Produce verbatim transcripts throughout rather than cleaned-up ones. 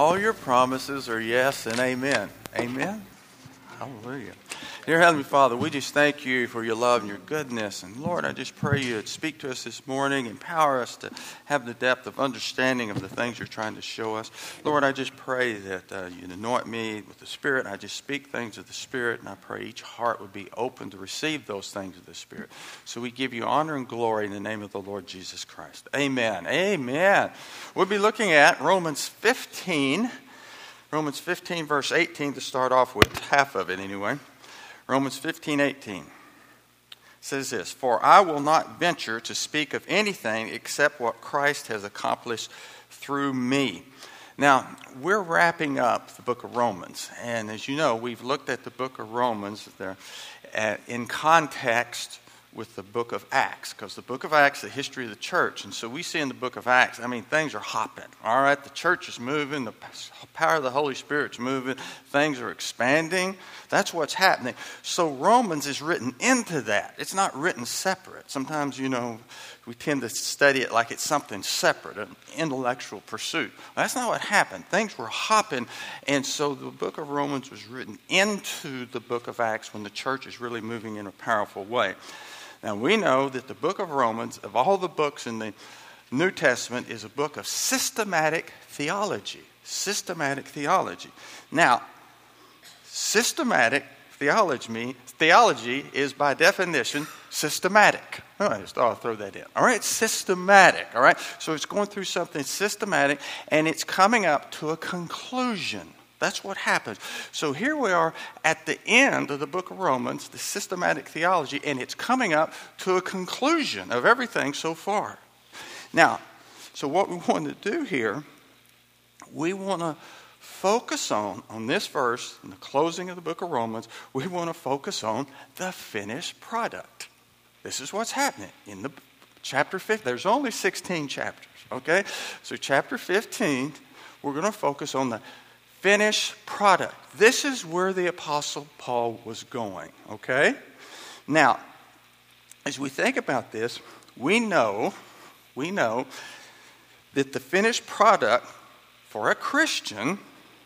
all your promises are yes and amen. Amen. Hallelujah. Dear Heavenly Father, we just thank you for your love and your goodness. And Lord, I just pray you would speak to us this morning, empower us to have the depth of understanding of the things you're trying to show us. Lord, I just pray that uh, you'd anoint me with the Spirit. I just speak things of the Spirit, and I pray each heart would be open to receive those things of the Spirit. So we give you honor and glory in the name of the Lord Jesus Christ. Amen. Amen. We'll be looking at Romans fifteen. Romans fifteen, verse eighteen to start off with, half of it anyway. Romans fifteen, eighteen says this, "For I will not venture to speak of anything except what Christ has accomplished through me." Now, we're wrapping up the book of Romans. And as you know, we've looked at the book of Romans there in context with the book of Acts, because the book of Acts is the history of the church. And so we see in the book of Acts, I mean, things are hopping, all right? The church is moving, the power of the Holy Spirit's moving, things are expanding. That's what's happening. So Romans is written into that. It's not written separate. Sometimes, you know, we tend to study it like it's something separate, an intellectual pursuit. That's not what happened. Things were hopping, and so the book of Romans was written into the book of Acts when the church is really moving in a powerful way. Now, we know that the book of Romans, of all the books in the New Testament, is a book of systematic theology. Systematic theology. Now, systematic theology, theology is by definition systematic. Oh, I just thought I'd throw that in. All right, systematic. All right, so it's going through something systematic, and it's coming up to a conclusion. That's what happens. So here we are at the end of the book of Romans, the systematic theology, and it's coming up to a conclusion of everything so far. Now, so what we want to do here, we want to focus on, on this verse, in the closing of the book of Romans, we want to focus on the finished product. This is what's happening in the chapter fifteen. There's only sixteen chapters, okay? So chapter fifteen, we're going to focus on the finished product. This is where the Apostle Paul was going, okay? Now, as we think about this, we know, we know that the finished product for a Christian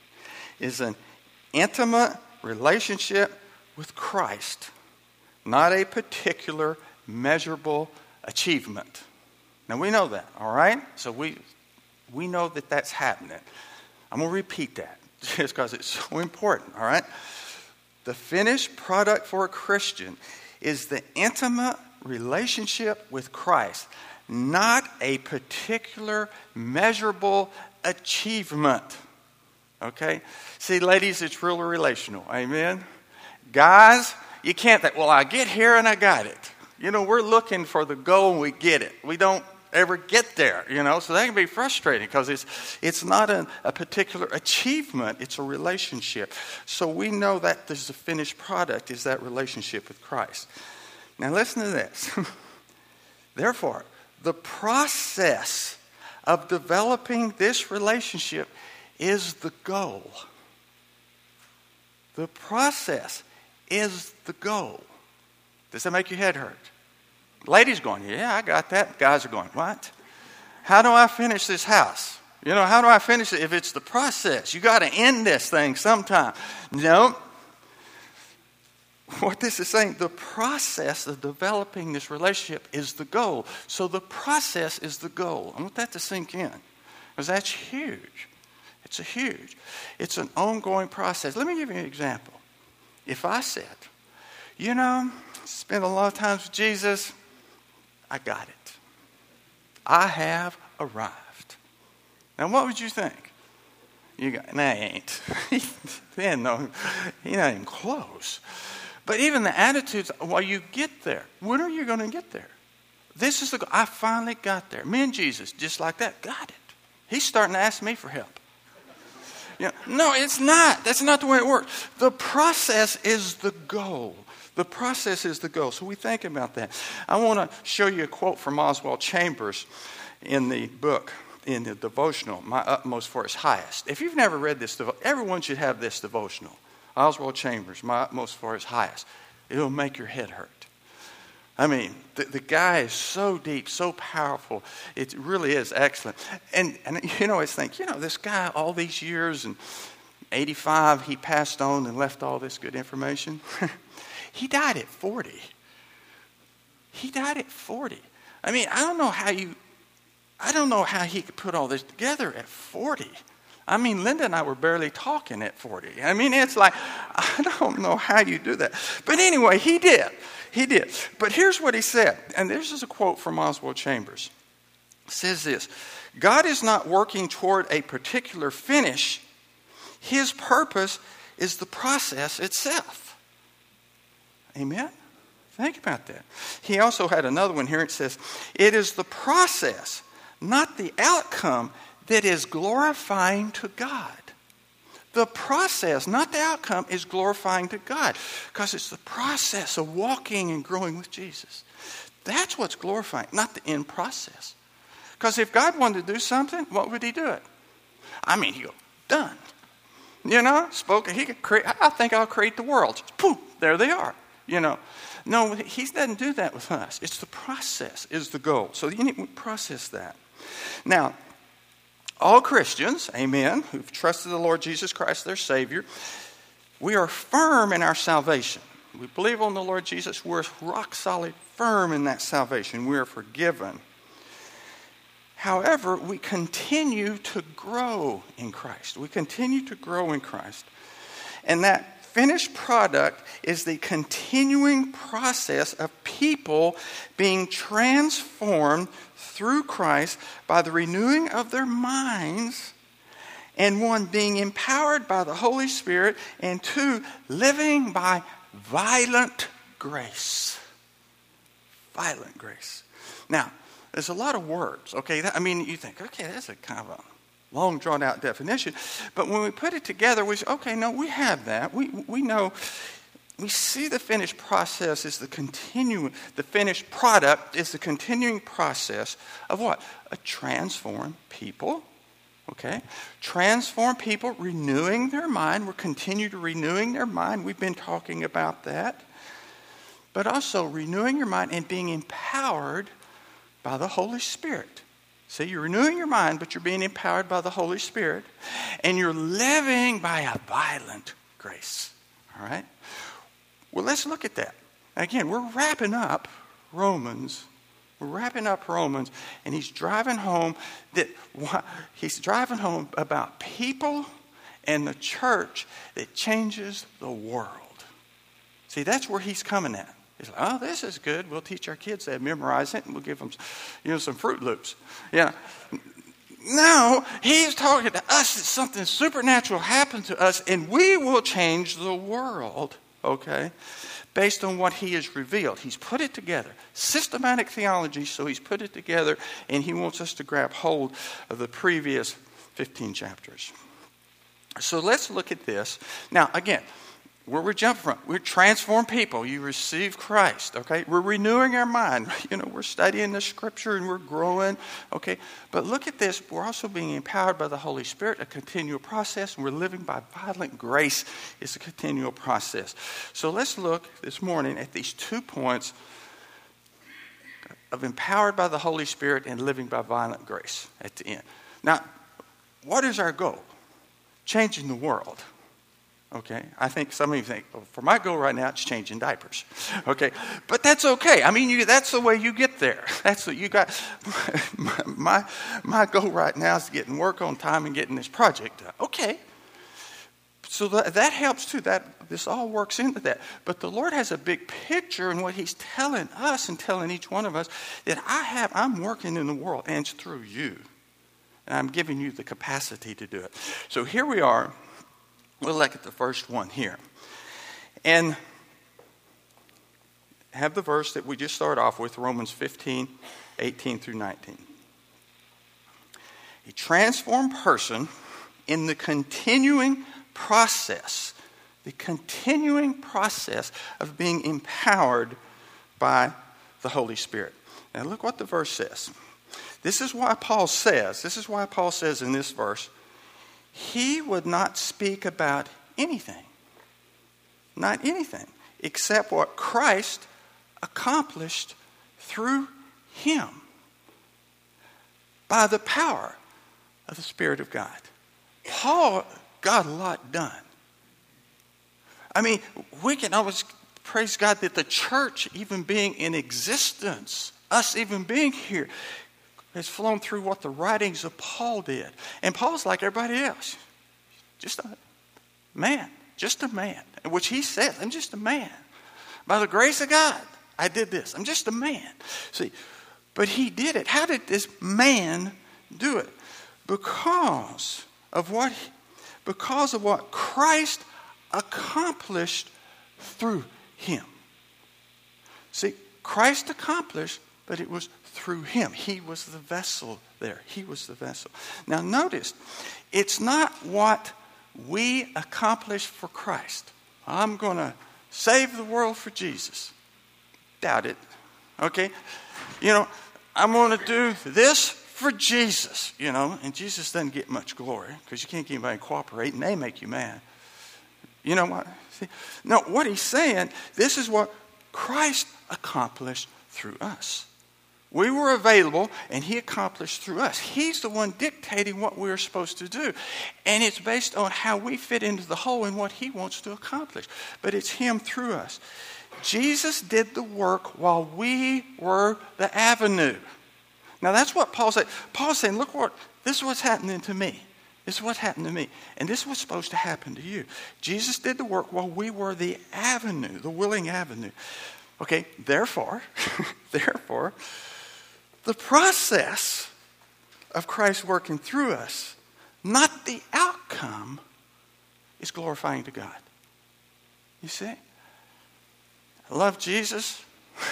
is an intimate relationship with Christ, not a particular measurable achievement. Now, we know that, all right? So we we know that that's happening. I'm going to repeat that just because it's so important, all right? The finished product for a Christian is the intimate relationship with Christ, not a particular measurable achievement, okay? See, ladies, it's real relational, amen? Guys, you can't think, well, I get here and I got it. You know, we're looking for the goal and we get it. We don't ever get there, you know, so that can be frustrating because it's it's not a, a particular achievement, it's a relationship. So we know that this is the finished product, is that relationship with Christ. Now listen to this. Therefore, the process of developing this relationship is the goal. The process is the goal. Does that make your head hurt? Ladies going, yeah, I got that. Guys are going, what? How do I finish this house? You know, how do I finish it if it's the process? You got to end this thing sometime. No. What this is saying, the process of developing this relationship is the goal. So the process is the goal. I want that to sink in because that's huge. It's a huge. It's an ongoing process. Let me give you an example. If I said, you know, spent a lot of time with Jesus, I got it. I have arrived. Now, what would you think? You got, nah, he ain't. Man, no, he's not even close. But even the attitudes, while you get there, when are you going to get there? This is the, I finally got there. Me and Jesus, just like that, got it. He's starting to ask me for help. You know, no, it's not. That's not the way it works. The process is the goal. The process is the goal. So we think about that. I want to show you a quote from Oswald Chambers in the book, in the devotional, My Utmost for His Highest. If you've never read this, everyone should have this devotional. Oswald Chambers, My Utmost for His Highest. It'll make your head hurt. I mean, the, the guy is so deep, so powerful. It really is excellent. And, and you know, I think, you know, this guy, all these years, and eighty-five, he passed on and left all this good information. He died at forty. He died at forty. I mean, I don't know how you, I don't know how he could put all this together at forty. I mean, Linda and I were barely talking at forty. I mean, it's like, I don't know how you do that. But anyway, he did. He did. But here's what he said. And this is a quote from Oswald Chambers. It says this: God is not working toward a particular finish. His purpose is the process itself. Amen? Think about that. He also had another one here. It says, it is the process, not the outcome, that is glorifying to God. The process, not the outcome, is glorifying to God. Because it's the process of walking and growing with Jesus. That's what's glorifying, not the end process. Because if God wanted to do something, what would he do it? I mean, he'd go, done. You know, spoke, he could create, I think I'll create the world. Just poof, there they are. You know, no, he doesn't do that with us. It's the process is the goal. So you need to process that. Now, all Christians, amen, who've trusted the Lord Jesus Christ, their Savior, we are firm in our salvation. We believe on the Lord Jesus. We're rock solid, firm in that salvation. We are forgiven. However, we continue to grow in Christ. We continue to grow in Christ. And that finished product is the continuing process of people being transformed through Christ by the renewing of their minds, and one, being empowered by the Holy Spirit, and two, living by violent grace. Violent grace. Now, there's a lot of words, okay? That, I mean, you think, okay, that's a kind of a long, drawn-out definition. But when we put it together, we say, okay, no, we have that. We we know, we see the finished process is the continuing, the finished product is the continuing process of what? A transformed people, okay? Transformed people renewing their mind. We're continue to renewing their mind. We've been talking about that. But also renewing your mind and being empowered by the Holy Spirit. See, you're renewing your mind, but you're being empowered by the Holy Spirit. And you're living by a violent grace. All right? Well, let's look at that. Again, we're wrapping up Romans. We're wrapping up Romans. And he's driving home that he's driving home about people and the church that changes the world. See, that's where he's coming at. He's like, oh, this is good. We'll teach our kids that, memorize it, and we'll give them, you know, some Fruit Loops. Yeah. No, he's talking to us that something supernatural happened to us, and we will change the world, okay, based on what he has revealed. He's put it together. Systematic theology, so he's put it together, and he wants us to grab hold of the previous fifteen chapters. So let's look at this. Now, again, where we're jumping from, we're transformed people. You receive Christ, okay? We're renewing our mind. You know, we're studying the Scripture and we're growing, okay? But look at this. We're also being empowered by the Holy Spirit, a continual process, and we're living by violent grace. It's a continual process. So let's look this morning at these two points of empowered by the Holy Spirit and living by violent grace at the end. Now, what is our goal? Changing the world. Okay, I think some of you think, well, for my goal right now, it's changing diapers. Okay, but that's okay. I mean, you, that's the way you get there. That's what you got. My, my, my goal right now is getting work on time and getting this project done. Okay, so that, that helps too. That this all works into that. But the Lord has a big picture in what He's telling us and telling each one of us that I have. I'm working in the world, and it's through you, and I'm giving you the capacity to do it. So here we are. We'll look at the first one here. And have the verse that we just started off with, Romans fifteen, eighteen through nineteen. A transformed person in the continuing process, the continuing process of being empowered by the Holy Spirit. Now look what the verse says. This is why Paul says, this is why Paul says in this verse, he would not speak about anything, not anything, except what Christ accomplished through him by the power of the Spirit of God. Paul got a lot done. I mean, we can always praise God that the church even being in existence, us even being here, has flown through what the writings of Paul did. And Paul's like everybody else. Just a man. Just a man. Which he says, I'm just a man. By the grace of God, I did this. I'm just a man. See, but he did it. How did this man do it? Because of what, because of what Christ accomplished through him. See, Christ accomplished, but it was through him. He was the vessel there. He was the vessel. Now notice, it's not what we accomplish for Christ. I'm going to save the world for Jesus. Doubt it. Okay? You know, I'm going to do this for Jesus, you know, and Jesus doesn't get much glory because you can't get anybody to cooperate and they make you mad. You know what? See, no, what he's saying, this is what Christ accomplished through us. We were available, and he accomplished through us. He's the one dictating what we're supposed to do. And it's based on how we fit into the whole and what he wants to accomplish. But it's him through us. Jesus did the work while we were the avenue. Now, that's what Paul said. Paul's saying, look, what this is what's happening to me. This is what happened to me. And this is what's supposed to happen to you. Jesus did the work while we were the avenue, the willing avenue. Okay, therefore, therefore, the process of Christ working through us, not the outcome, is glorifying to God. You see? I love Jesus.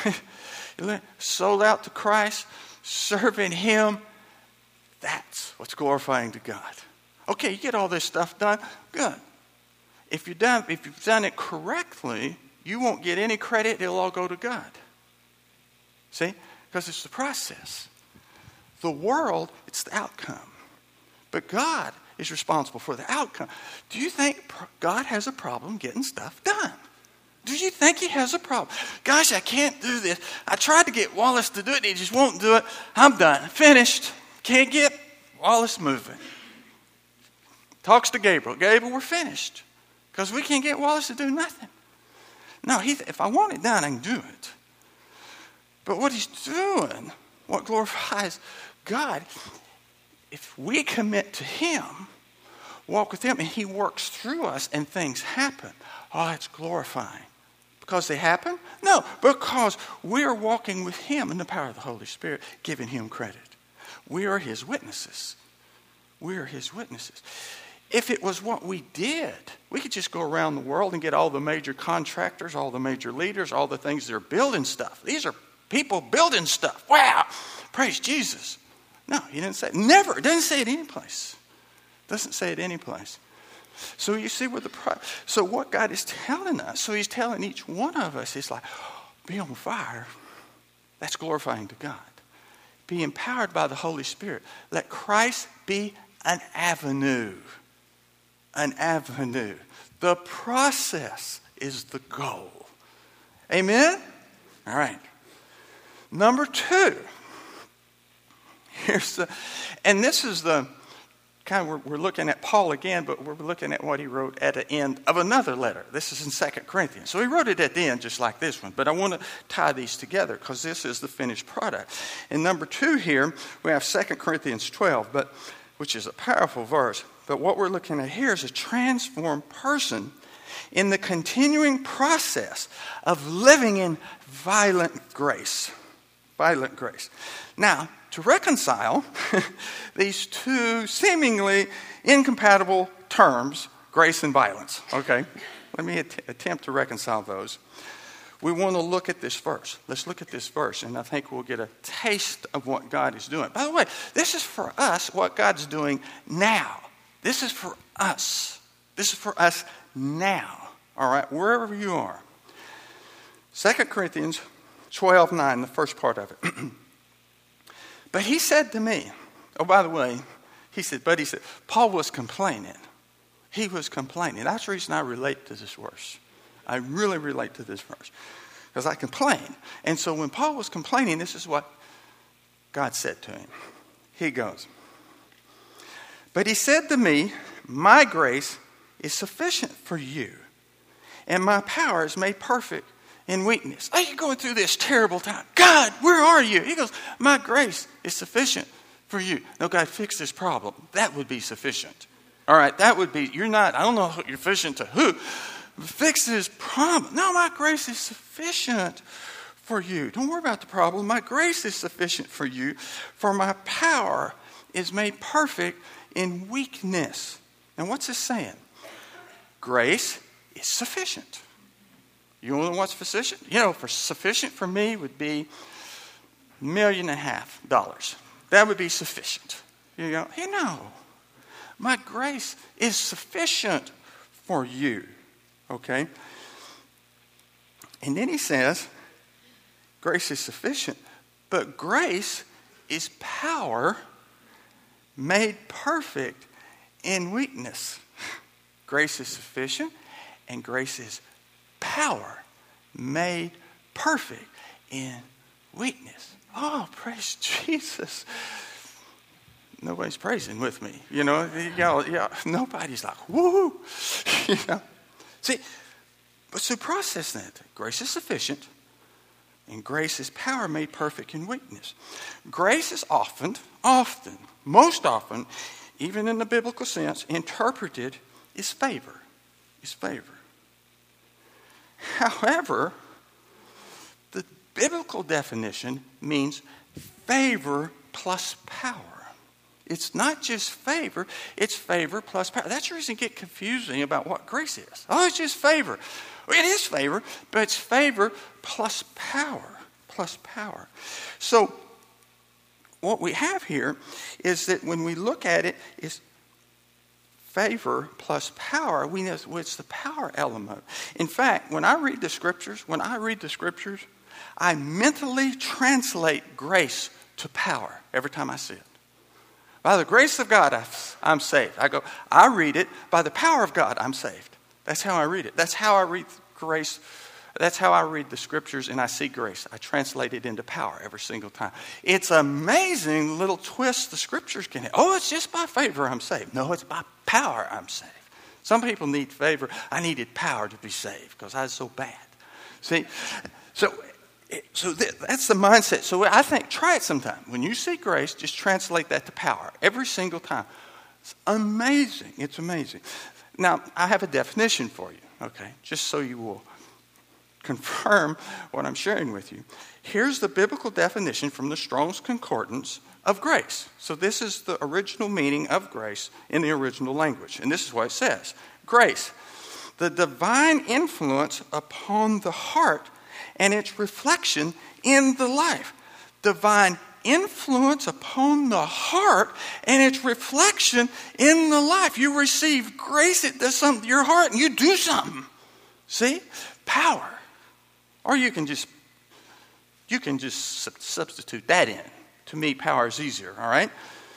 Sold out to Christ, serving him. That's what's glorifying to God. Okay, you get all this stuff done. Good. If you're done, if you've done it correctly, you won't get any credit. It'll all go to God. See? Because it's the process. The world, it's the outcome. But God is responsible for the outcome. Do you think God has a problem getting stuff done? Do you think he has a problem? Gosh, I can't do this. I tried to get Wallace to do it, and he just won't do it. I'm done. Finished. Can't get Wallace moving. Talks to Gabriel. Gabriel, we're finished. Because we can't get Wallace to do nothing. No, he, if I want it done, I can do it. But what he's doing, what glorifies God, if we commit to him, walk with him, and he works through us and things happen, oh, it's glorifying. Because they happen? No, because we're walking with him in the power of the Holy Spirit, giving him credit. We are his witnesses. We are his witnesses. If it was what we did, we could just go around the world and get all the major contractors, all the major leaders, all the things that are building stuff. These are people building stuff. Wow! Praise Jesus. No, he didn't say it. Never. It doesn't say it any place. Doesn't say it any place. So you see where the pro- so what God is telling us. So he's telling each one of us. He's like, be on fire. That's glorifying to God. Be empowered by the Holy Spirit. Let Christ be an avenue. An avenue. The process is the goal. Amen? All right. Number two. Here's the, and this is the, kind of, we're, we're looking at Paul again, but we're looking at what he wrote at the end of another letter. This is in Second Corinthians. So he wrote it at the end just like this one. But I want to tie these together because this is the finished product. In number two here, we have Second Corinthians twelve, but which is a powerful verse. But what we're looking at here is a transformed person in the continuing process of living in violent grace. Violent grace. Now, to reconcile these two seemingly incompatible terms, grace and violence, okay? Let me att- attempt to reconcile those. We want to look at this verse. Let's look at this verse, and I think we'll get a taste of what God is doing. By the way, this is for us what God's doing now. This is for us. This is for us now, all right, wherever you are. Second Corinthians twelve nine, the first part of it. But he said to me, oh, by the way, he said, but he said, Paul was complaining. He was complaining. That's the reason I relate to this verse. I really relate to this verse. because I complain. And so when Paul was complaining, this is what God said to him. He goes, "But he said to me, my grace is sufficient for you, and my power is made perfect in weakness." Oh, you're going through this terrible time. God, where are you? He goes, my grace is sufficient for you. No, God, fix this problem. That would be sufficient. All right, that would be, you're not, I don't know you're sufficient to who. Fix this problem. No, my grace is sufficient for you. Don't worry about the problem. My grace is sufficient for you, for my power is made perfect in weakness. And what's this saying? Grace is sufficient. You know what's sufficient? You know, for sufficient for me would be a million and a half dollars. That would be sufficient. You go, hey, no. My grace is sufficient for you. Okay? And then he says, grace is sufficient, but grace is power made perfect in weakness. Grace is sufficient, and grace is power made perfect in weakness. Oh, praise Jesus. Nobody's praising with me. You know, y'all, y'all, nobody's like, woo. You know. See, but so process that. Grace is sufficient, and grace is power made perfect in weakness. Grace is often, often, most often, even in the biblical sense, interpreted as favor. Is favor. However, the biblical definition means favor plus power. It's not just favor, it's favor plus power. That's the reason it gets confusing about what grace is. Oh, it's just favor. Well, it is favor, but it's favor plus power. Plus power. So, what we have here is that when we look at it, is favor plus power. We know it's the power element. In fact, when I read the scriptures, when I read the scriptures, I mentally translate grace to power every time I see it. By the grace of God, I'm saved. I go, I read it, by the power of God, I'm saved. That's how I read it. That's how I read grace. That's how I read the scriptures and I see grace. I translate it into power every single time. It's amazing little twist the scriptures can have. Oh, it's just by favor I'm saved. No, it's by power I'm saved. Some people need favor. I needed power to be saved because I was so bad. See, so... So that's the mindset. So I think, try it sometime. When you see grace, just translate that to power every single time. It's amazing. It's amazing. Now, I have a definition for you, okay, just so you will confirm what I'm sharing with you. Here's the biblical definition from the Strong's Concordance of grace. So this is the original meaning of grace in the original language. And this is what it says. Grace, the divine influence upon the heart and its reflection in the life. Divine influence upon the heart and its reflection in the life. You receive grace, it does something to your heart, and you do something. See? Power. Or you can just, you can just substitute that in. To me, power is easier, all right?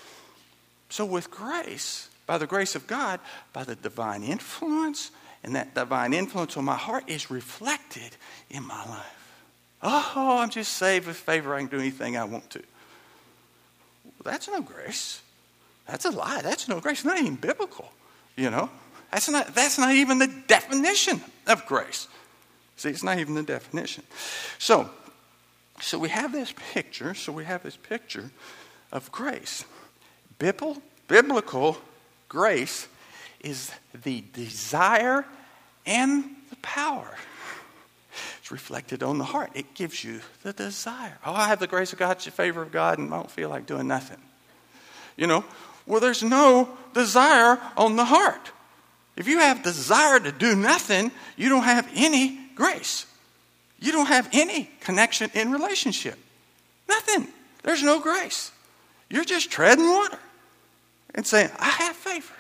So with grace, by the grace of God, by the divine influence, and that divine influence on my heart is reflected in my life. Oh, I'm just saved with favor. I can do anything I want to. Well, that's no grace. That's a lie. That's no grace. It's not even biblical, you know. That's not, that's not even the definition of grace. See, it's not even the definition. So, so we have this picture. So we have this picture of grace. Biblical, biblical grace is the desire and the power. It's reflected on the heart. It gives you the desire. Oh, I have the grace of God, the favor of God, and I don't feel like doing nothing. You know, well, there's no desire on the heart. If you have desire to do nothing, you don't have any grace. You don't have any connection in relationship. Nothing. There's no grace. You're just treading water and saying, I have favor.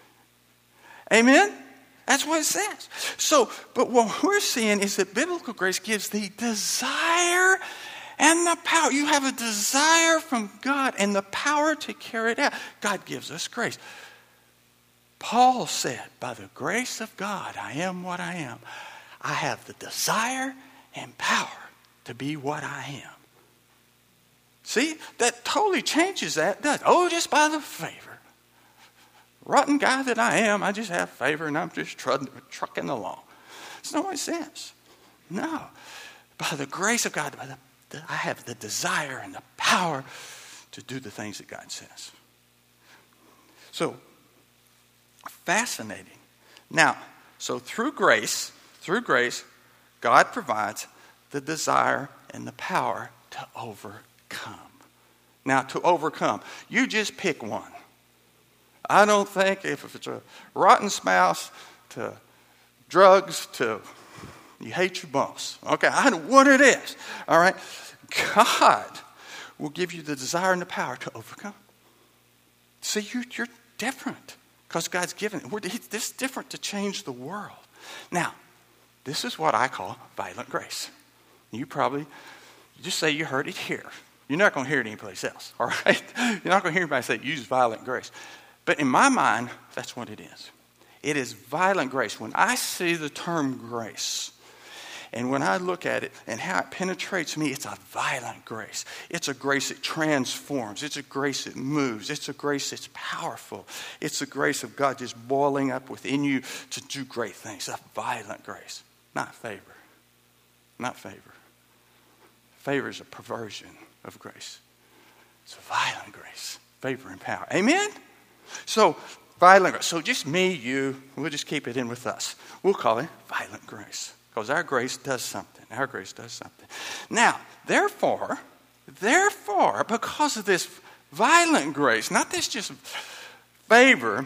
Amen? That's what it says. So, but what we're seeing is that biblical grace gives the desire and the power. You have a desire from God and the power to carry it out. God gives us grace. Paul said, by the grace of God, I am what I am. I have the desire and power to be what I am. See, that totally changes that, doesn't it? Oh, just by the favor. Rotten guy that I am, I just have favor and I'm just trud- trucking along. It's not what it says. No. By the grace of God, by the, the, I have the desire and the power to do the things that God says. So, fascinating. Now, so through grace, through grace, God provides the desire and the power to overcome. Now, to overcome, you just pick one. I don't think if it's a rotten spouse to drugs to you hate your boss. Okay, I know what it is. All right, God will give you the desire and the power to overcome. See, you, you're different because God's given it. We're, this is different to change the world. Now, this is what I call violent grace. You probably you just say you heard it here. You're not going to hear it anyplace else. All right, you're not going to hear anybody say use violent grace. But in my mind, that's what it is. It is violent grace. When I see the term grace, and when I look at it and how it penetrates me, it's a violent grace. It's a grace that transforms. It's a grace that moves. It's a grace that's powerful. It's a grace of God just boiling up within you to do great things. A violent grace, not favor. Not favor. Favor is a perversion of grace. It's a violent grace. Favor and power. Amen? So, violent grace. So just me, you, we'll just keep it in with us. We'll call it violent grace. Because our grace does something. Our grace does something. Now, therefore, therefore, because of this violent grace, not this just favor,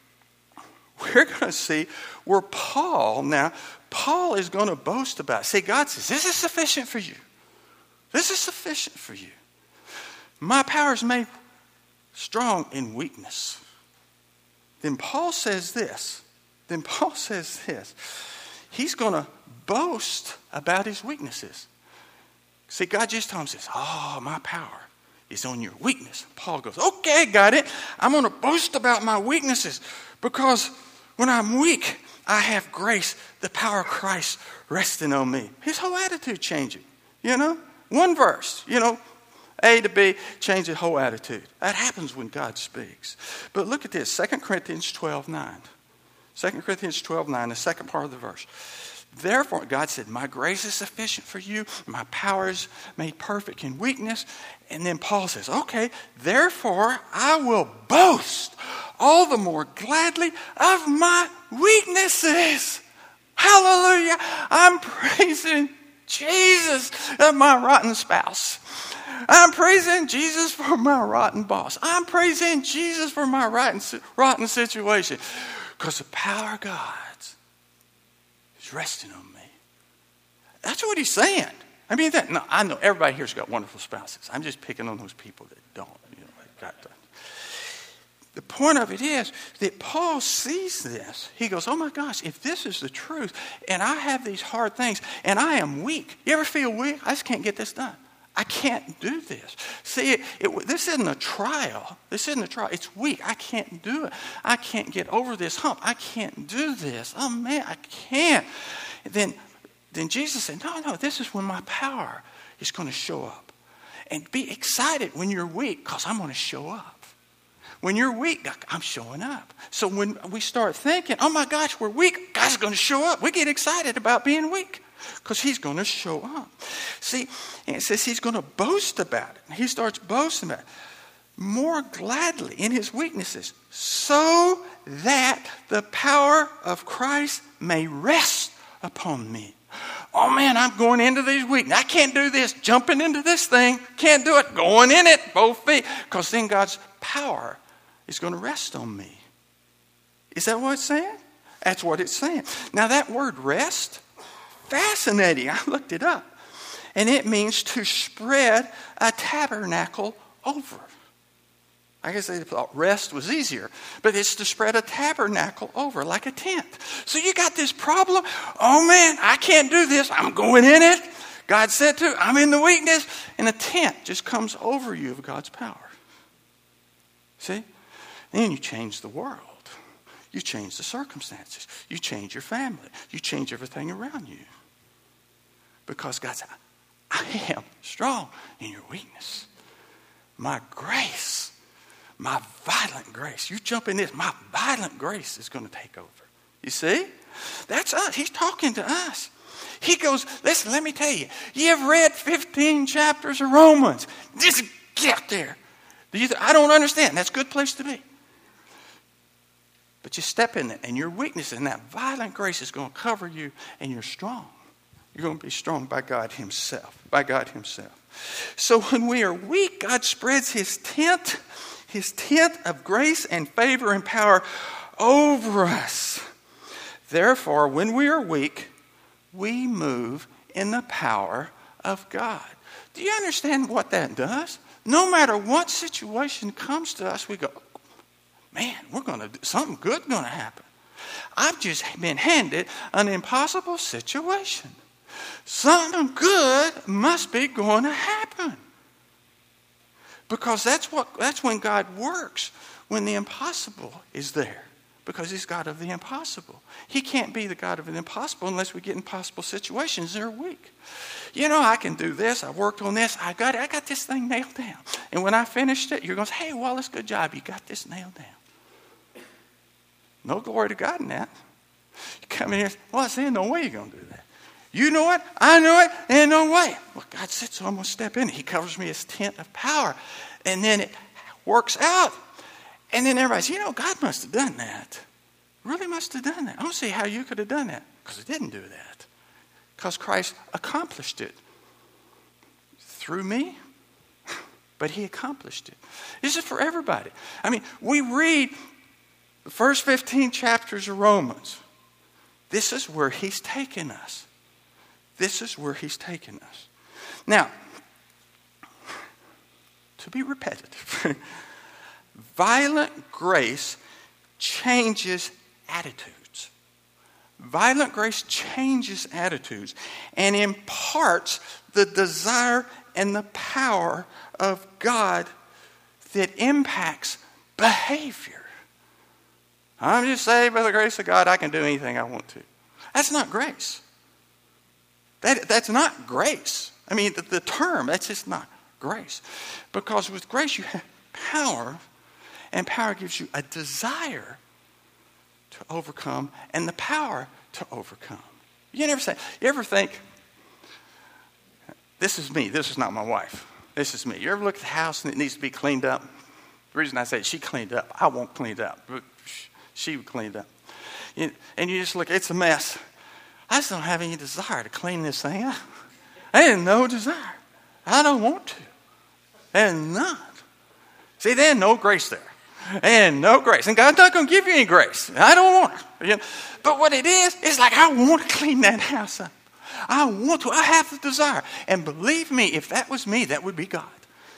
we're going to see where Paul, now, Paul is going to boast about it. See, God says, this is sufficient for you. This is sufficient for you. My power is made strong in weakness. Then Paul says this. Then Paul says this. He's going to boast about his weaknesses. See, God just told him, says, oh, my power is on your weakness. Paul goes, okay, got it. I'm going to boast about my weaknesses because when I'm weak, I have grace, the power of Christ resting on me. His whole attitude changing, you know? One verse, you know, A to B, change the whole attitude. That happens when God speaks. But look at this, Second Corinthians twelve nine. Second Corinthians twelve nine, the second part of the verse. Therefore, God said, my grace is sufficient for you. My power is made perfect in weakness. And then Paul says, okay, therefore I will boast all the more gladly of my weaknesses. Hallelujah. I'm praising Jesus of my rotten spouse. I'm praising Jesus for my rotten boss. I'm praising Jesus for my rotten, rotten situation. Because the power of God is resting on me. That's what he's saying. I mean, that, no, I know everybody here's got wonderful spouses. I'm just picking on those people that don't. You know, got to. The point of it is that Paul sees this. He goes, oh my gosh, if this is the truth, and I have these hard things, and I am weak. You ever feel weak? I just can't get this done. I can't do this. See, it, it, this isn't a trial. This isn't a trial. It's weak. I can't do it. I can't get over this hump. I can't do this. Oh, man, I can't. Then, then Jesus said, no, no, this is when my power is going to show up. And be excited when you're weak because I'm going to show up. When you're weak, I'm showing up. So when we start thinking, oh, my gosh, we're weak, God's going to show up. We get excited about being weak. Because he's going to show up. See, and it says he's going to boast about it. He starts boasting about it. More gladly in his weaknesses, so that the power of Christ may rest upon me. Oh man, I'm going into these weaknesses. I can't do this. Jumping into this thing. Can't do it. Going in it, both feet. Because then God's power is going to rest on me. Is that what it's saying? That's what it's saying. Now that word rest, fascinating. I looked it up. And it means to spread a tabernacle over. I guess they thought rest was easier. But it's to spread a tabernacle over, like a tent. So you got this problem. Oh man, I can't do this. I'm going in it. God said to, I'm in the weakness. And a tent just comes over you of God's power. See? Then you change the world. You change the circumstances. You change your family. You change everything around you. Because God said, I am strong in your weakness. My grace, my violent grace. You jump in this, my violent grace is going to take over. You see? That's us. He's talking to us. He goes, listen, let me tell you. You've read fifteen chapters of Romans. Just get there. Do you th- I don't understand. That's a good place to be. But you step in it, and your weakness and that violent grace is going to cover you, and you're strong. You're going to be strong by God himself. By God himself. So when we are weak, God spreads his tent, his tent of grace and favor and power over us. Therefore, when we are weak, we move in the power of God. Do you understand what that does? No matter what situation comes to us, we go, man, we're going to do something good going to happen. I've just been handed an impossible situation. Something good must be going to happen. Because that's what that's when God works, when the impossible is there. Because he's God of the impossible. He can't be the God of the impossible unless we get in impossible situations that are weak. You know, I can do this. I worked on this. I got it. I got this thing nailed down. And when I finished it, you're going to say, hey, Wallace, good job. You got this nailed down. No glory to God in that. You come in here, well, I said, no way you're going to do that. You know it. I know it. And no way. Well, God said, so I'm going to step in. He covers me his tent of power. And then it works out. And then everybody says, you know, God must have done that. Really must have done that. I don't see how you could have done that. Because he didn't do that. Because Christ accomplished it. Through me. But he accomplished it. This is for everybody. I mean, we read the first fifteen chapters of Romans. This is where he's taken us. This is where he's taken us. Now, to be repetitive, violent grace changes attitudes. Violent grace changes attitudes and imparts the desire and the power of God that impacts behavior. I'm just saved by the grace of God. I can do anything I want to. That's not grace. That, that's not grace. I mean, the, the term, that's just not grace. Because with grace you have power, and power gives you a desire to overcome and the power to overcome. You never say, you ever think, this is me, this is not my wife. This is me. You ever look at the house and it needs to be cleaned up? The reason I say she cleaned up, I won't clean it up. She cleaned up. And you just look, it's a mess. I just don't have any desire to clean this thing up. I have no desire. I don't want to. There's none. See, there's no grace there. And no grace. And God's not going to give you any grace. I don't want it. You know? But what it is, it's like I want to clean that house up. I want to. I have the desire. And believe me, if that was me, that would be God.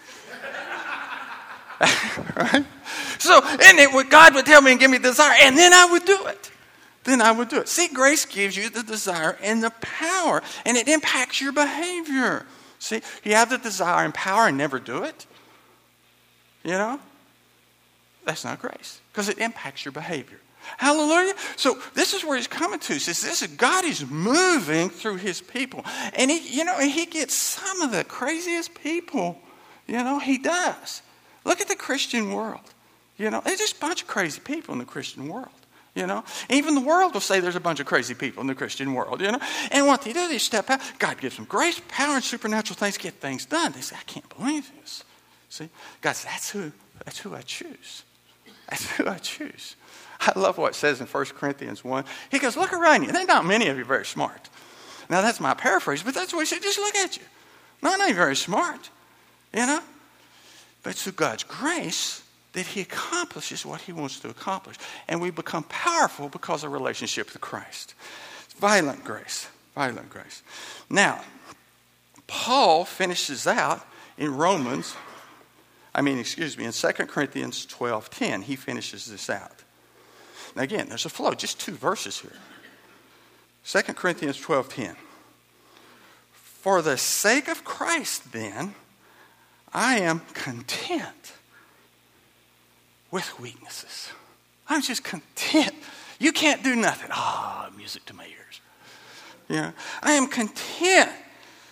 Right? So, and it would, God would tell me and give me the desire, and then I would do it. Then I would do it. See, grace gives you the desire and the power, and it impacts your behavior. See, you have the desire and power and never do it. You know? That's not grace, because it impacts your behavior. Hallelujah. So this is where he's coming to. He says, this is God is moving through his people. And he, you know, he gets some of the craziest people. You know, he does. Look at the Christian world. You know, there's just a bunch of crazy people in the Christian world. You know, even the world will say there's a bunch of crazy people in the Christian world, you know. And what they do, they step out. God gives them grace, power, and supernatural things to get things done. They say, I can't believe this. See, God says, that's who, that's who I choose. That's who I choose. I love what it says in First Corinthians one. He goes, look around you. There's not many of you very smart. Now, that's my paraphrase, but that's what he said. Just look at you. Not many very smart, you know. But it's through God's grace that he accomplishes what he wants to accomplish. And we become powerful because of relationship with Christ. It's violent grace. Violent grace. Now, Paul finishes out in Romans, I mean, excuse me, in Second Corinthians twelve ten, he finishes this out. Now again, there's a flow, just two verses here. Second Corinthians twelve ten. For the sake of Christ, then, I am content with weaknesses. I'm just content. You can't do nothing. Ah, oh, music to my ears. Yeah, I am content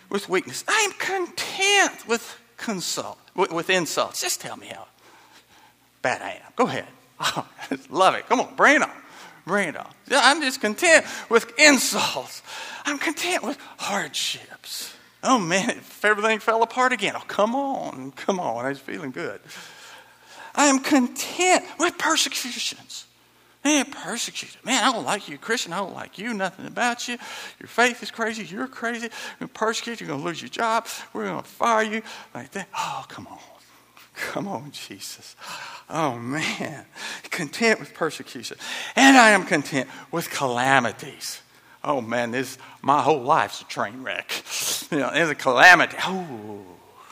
with weakness. I am content with consult, with, with insults. Just tell me how bad I am. Go ahead. Oh, love it. Come on, bring it on. Bring it on. Yeah, I'm just content with insults. I'm content with hardships. Oh, man, if everything fell apart again. Oh, come on. Come on. I was feeling good. I am content with persecutions. Man, persecuted. Man, I don't like you, Christian. I don't like you. Nothing about you. Your faith is crazy. You're crazy. You're going to persecute. You're going to lose your job. We're going to fire you. Like that. Oh, come on. Come on, Jesus. Oh, man. Content with persecution. And I am content with calamities. Oh, man, this my whole life's a train wreck. You know, it's a calamity. Oh.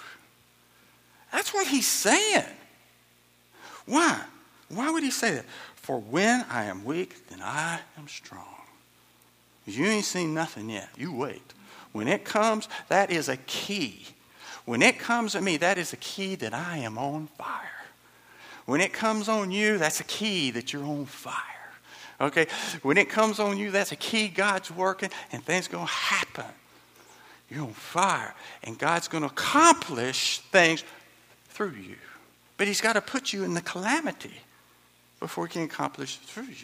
That's what he's saying. Why? Why would he say that? For when I am weak, then I am strong. You ain't seen nothing yet. You wait. When it comes, that is a key. When it comes to me, that is a key that I am on fire. When it comes on you, that's a key that you're on fire. Okay? When it comes on you, that's a key God's working and things going to happen. You're on fire. And God's going to accomplish things through you. But he's got to put you in the calamity before he can accomplish through you.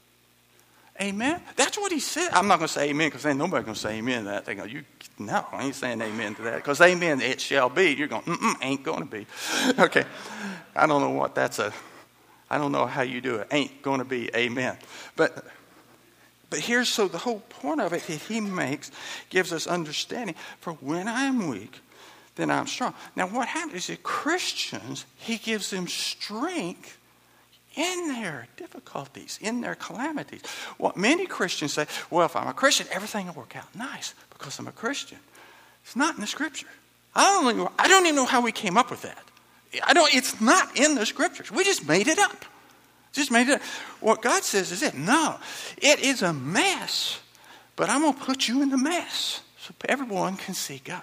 Amen? That's what he said. I'm not going to say amen because ain't nobody going to say amen to that. They go, you, no, I ain't saying amen to that. Because amen, it shall be. You're going, mm-mm, ain't going to be. Okay. I don't know what that's a, I don't know how you do it. Ain't going to be amen. But but here's, so the whole point of it that he makes gives us understanding. For when I am weak, then I'm strong. Now what happens is that Christians, he gives them strength in their difficulties, in their calamities. What many Christians say, well, if I'm a Christian, everything will work out nice because I'm a Christian. It's not in the Scripture. I don't even, I don't even know how we came up with that. I don't. It's not in the Scriptures. We just made it up. Just made it up. What God says is it. No, it is a mess, but I'm going to put you in the mess so everyone can see God.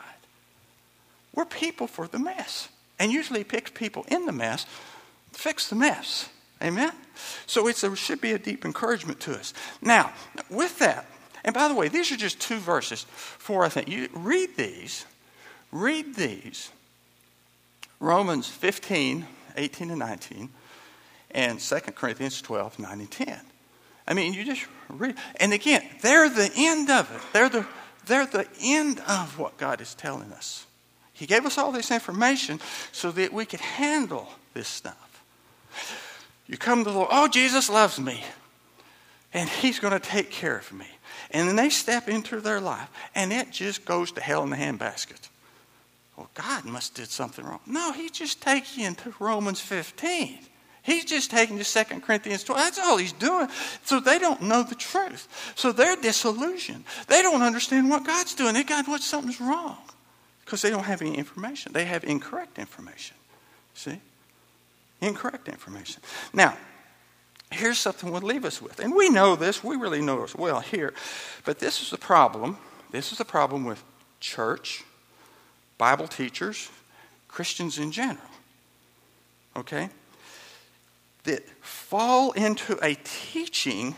We're people for the mess. And usually he picks people in the mess to fix the mess. Amen? So it's a, it should be a deep encouragement to us. Now, with that, and by the way, these are just two verses. Four, I think. You read these. Read these. Romans fifteen, eighteen and nineteen. And Second Corinthians twelve, nine and ten. I mean, you just read. And again, they're the end of it. They're the, they're the end of what God is telling us. He gave us all this information so that we could handle this stuff. You come to the Lord, oh, Jesus loves me. And he's going to take care of me. And then they step into their life, and it just goes to hell in the handbasket. Well, God must have did something wrong. No, he's just taking you into Romans fifteen. He's just taking you to Second Corinthians twelve. That's all he's doing. So they don't know the truth. So they're disillusioned. They don't understand what God's doing. They got what something's wrong. Because they don't have any information. They have incorrect information. See? Incorrect information. Now, here's something we'll leave us with. And we know this. We really know this well here. But this is the problem. This is the problem with church, Bible teachers, Christians in general. Okay? That fall into a teaching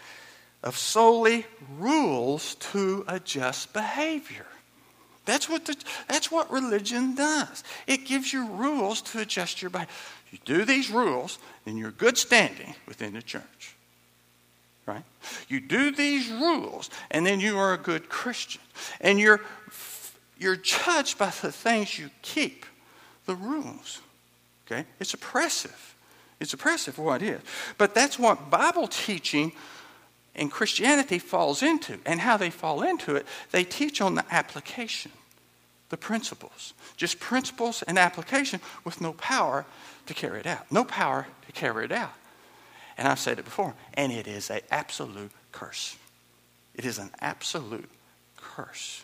of solely rules to adjust behavior. That's what the, that's what religion does. It gives you rules to adjust your behavior. You do these rules, then you're good standing within the church. Right? You do these rules, and then you are a good Christian. And you're you're judged by the things you keep, the rules. Okay? It's oppressive. It's oppressive what it is. But that's what Bible teaching and Christianity falls into. And how they fall into it, they teach on the application, the principles. Just principles and application with no power to carry it out. No power to carry it out. And I've said it before, and it is an absolute curse. It is an absolute curse.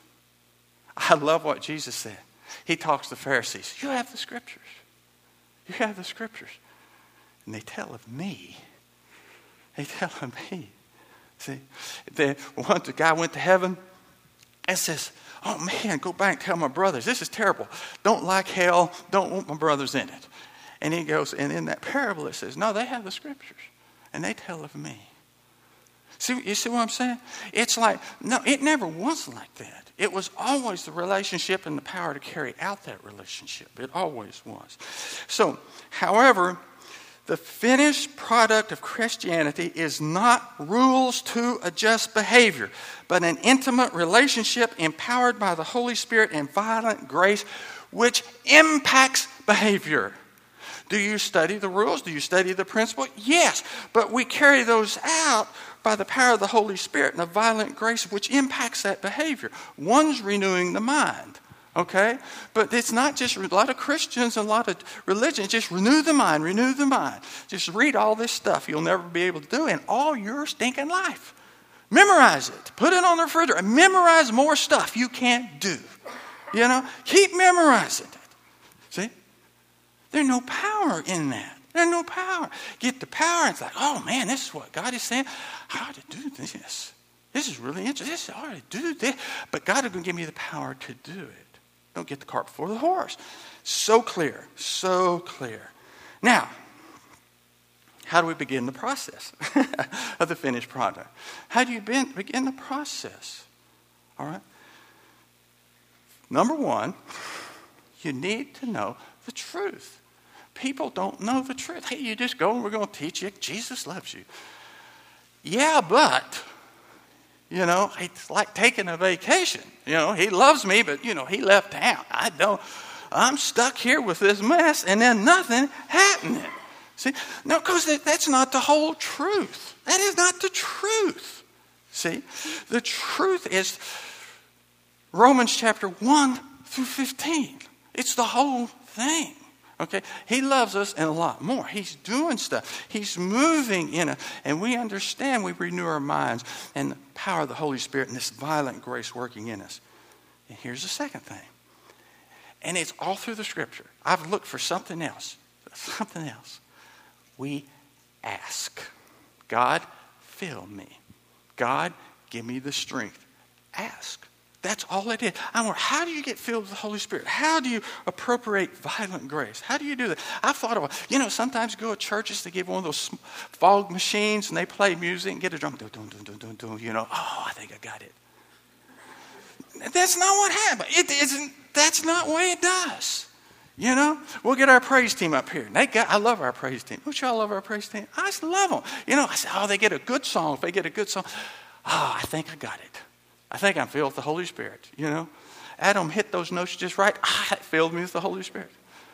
I love what Jesus said. He talks to the Pharisees. You have the Scriptures. You have the Scriptures. And they tell of me. They tell of me. See, the, once the guy went to heaven and says, oh man, go back and tell my brothers, this is terrible. Don't like hell, don't want my brothers in it. And he goes, and in that parable it says, no, they have the Scriptures. And they tell of me. See, you see what I'm saying? It's like, no, it never was like that. It was always the relationship and the power to carry out that relationship. It always was. So, however, the finished product of Christianity is not rules to adjust behavior, but an intimate relationship empowered by the Holy Spirit and violent grace, which impacts behavior. Do you study the rules? Do you study the principle? Yes, but we carry those out by the power of the Holy Spirit and the violent grace which impacts that behavior. One's renewing the mind, okay? But it's not just, a lot of Christians and a lot of religions just renew the mind, renew the mind. Just read all this stuff you'll never be able to do in all your stinking life. Memorize it. Put it on the refrigerator and memorize more stuff you can't do. You know, keep memorizing it. See? There's no power in that. There's no power. Get the power, and it's like, oh man, this is what God is saying. I ought to do this. This is really interesting. This, I ought to do this. But God is going to give me the power to do it. Don't get the cart before the horse. So clear. So clear. Now, how do we begin the process of the finished product? How do you begin the process? All right. Number one, you need to know the truth. People don't know the truth. Hey, you just go and we're going to teach you Jesus loves you. Yeah, but, you know, it's like taking a vacation. You know, he loves me, but, you know, he left town. I don't, I'm stuck here with this mess and then nothing happening. See, no, because that's not the whole truth. That is not the truth. See, the truth is Romans chapter one through fifteen. It's the whole thing. Okay, he loves us and a lot more. He's doing stuff. He's moving in it. And we understand, we renew our minds and the power of the Holy Spirit and this violent grace working in us. And here's the second thing. And it's all through the scripture. I've looked for something else. Something else. We ask. God, fill me. God, give me the strength. Ask. That's all it is. I wonder, how do you get filled with the Holy Spirit? How do you appropriate violent grace? How do you do that? I've thought about, you know, sometimes you go to churches, they give one of those fog machines and they play music and get a drum. Dun, dun, dun, dun, dun, you know, oh, I think I got it. That's not what happened. It isn't, that's not the way it does. You know, we'll get our praise team up here. They got, I love our praise team. Don't y'all love our praise team? I just love them. You know, I say, oh, they get a good song. If they get a good song, oh, I think I got it. I think I'm filled with the Holy Spirit, you know. Adam hit those notes just right. Ah, it filled me with the Holy Spirit.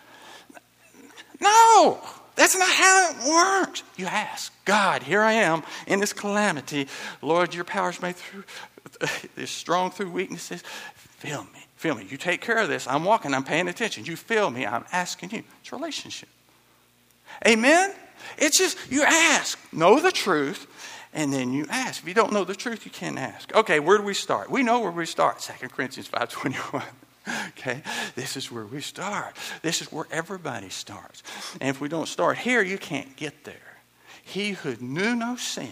No, that's not how it works. You ask, God, here I am in this calamity. Lord, your power's made through, is strong through weaknesses. Fill me, fill me. You take care of this. I'm walking, I'm paying attention. You fill me, I'm asking you. It's a relationship. Amen? It's just, you ask, know the truth. And then you ask. If you don't know the truth, you can't ask. Okay, where do we start? We know where we start. Second Corinthians five twenty-one. Okay, this is where we start. This is where everybody starts. And if we don't start here, you can't get there. He who knew no sin,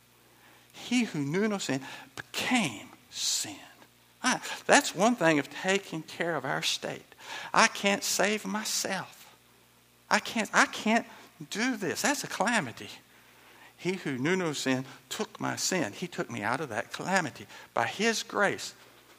he who knew no sin became sin. Right, that's one thing of taking care of our state. I can't save myself. I can't, I can't do this. That's a calamity. He who knew no sin took my sin. He took me out of that calamity by his grace.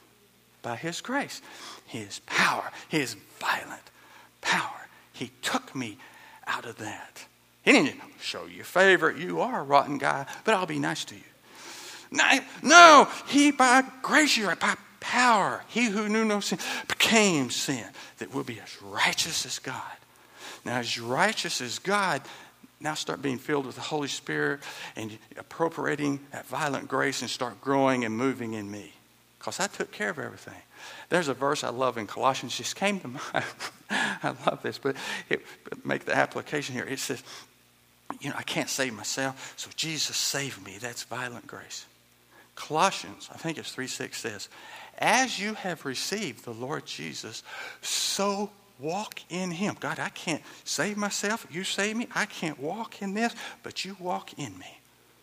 By his grace. His power. His violent power. He took me out of that. He didn't show you favor. You are a rotten guy, but I'll be nice to you. No, no, he by grace, you're by power. He who knew no sin became sin, that we'll be as righteous as God. Now, as righteous as God, now start being filled with the Holy Spirit and appropriating that violent grace and start growing and moving in me. Because I took care of everything. There's a verse I love in Colossians, just came to mind. I love this, but it, make the application here. It says, you know, I can't save myself, so Jesus saved me. That's violent grace. Colossians, I think it's three six says, as you have received the Lord Jesus, so walk in him. God, I can't save myself. You save me. I can't walk in this, but you walk in me.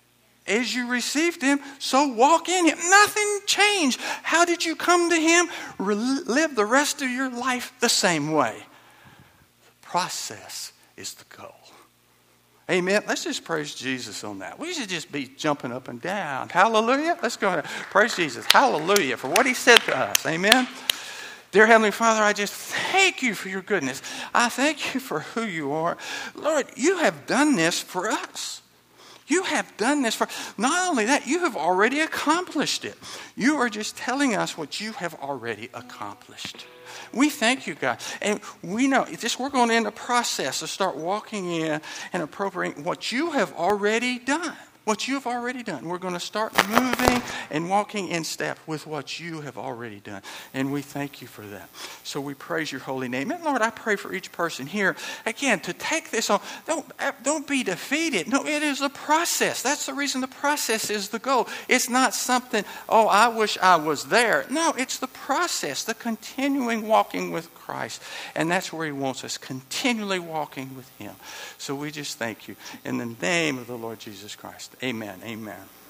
As you received him, so walk in him. Nothing changed. How did you come to him? Re- live the rest of your life the same way. The process is the goal. Amen. Let's just praise Jesus on that. We should just be jumping up and down. Hallelujah. Let's go ahead. Praise Jesus. Hallelujah for what he said to us. Amen. Dear Heavenly Father, I just thank you for your goodness. I thank you for who you are. Lord, you have done this for us. You have done this for, not only that, you have already accomplished it. You are just telling us what you have already accomplished. We thank you, God. And we know, just we're going in the process to start walking in and appropriating what you have already done. What you have already done. We're going to start moving and walking in step with what you have already done. And we thank you for that. So we praise your holy name. And Lord, I pray for each person here, again, to take this on. Don't, don't be defeated. No, it is a process. That's the reason the process is the goal. It's not something, oh, I wish I was there. No, it's the process, the continuing walking with Christ. And that's where he wants us, continually walking with him. So we just thank you in the name of the Lord Jesus Christ. Amen. Amen.